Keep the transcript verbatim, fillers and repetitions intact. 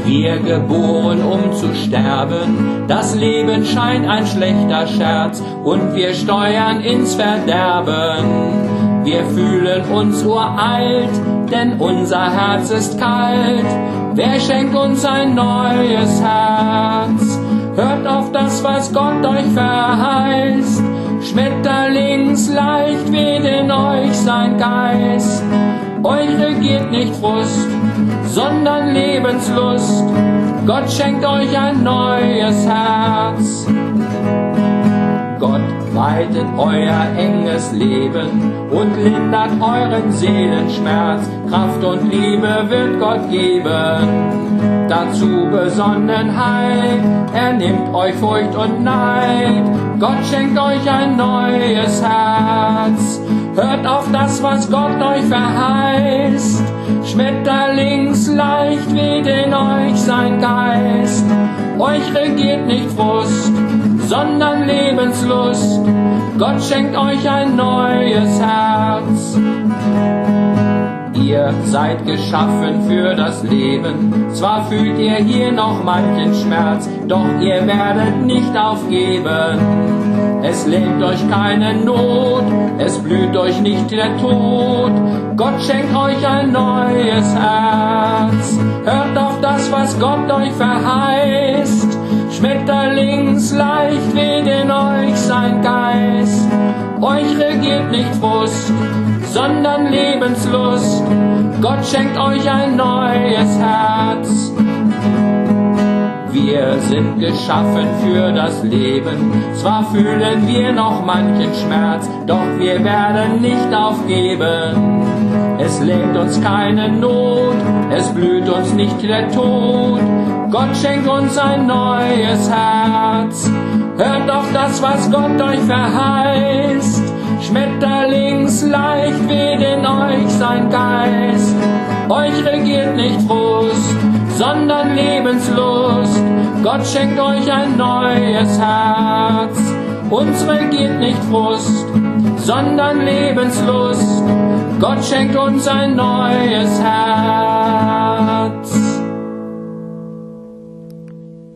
Wir geboren, um zu sterben, das Leben scheint ein schlechter Scherz und wir steuern ins Verderben. Wir fühlen uns uralt, denn unser Herz ist kalt. Wer schenkt uns ein neues Herz? Hört auf das, was Gott euch verheißt. Schmetterlingsleicht weht in euch sein Geist. Euch regiert nicht Frust, sondern Lebenslust. Gott schenkt euch ein neues Herz. Gott weitet euer enges Leben und lindert euren Seelenschmerz. Kraft und Liebe wird Gott geben, dazu Besonnenheit. Er nimmt euch Furcht und Neid. Gott schenkt euch ein neues Herz. Hört auf das, was Gott euch verheißt. Schmetterlingsleicht weht in euch sein Geist. Euch regiert nicht Frust, sondern Lebenslust. Gott schenkt euch ein neues Herz. Ihr seid geschaffen für das Leben, zwar fühlt ihr hier noch manchen Schmerz, doch ihr werdet nicht aufgeben. Es lähmt euch keine Not, es blüht euch nicht der Tod. Gott schenkt euch ein neues Herz. Hört auf das, was Gott euch verheißt. Schmetterlingsleicht weht in euch sein Geist. Euch regiert nicht Frust, sondern Lebenslust. Gott schenkt euch ein neues Herz. Wir sind geschaffen für das Leben, zwar fühlen wir noch manchen Schmerz, doch wir werden nicht aufgeben. Es lähmt uns keine Not, es blüht uns nicht der Tod. Gott schenkt uns ein neues Herz. Hört auf das, was Gott euch verheißt. Schmetterlingsleicht weht in euch sein Geist. Euch regiert nicht Frust, sondern Lebenslust. Gott schenkt euch ein neues Herz. Uns regiert nicht Frust, sondern Lebenslust. Gott schenkt uns ein neues Herz.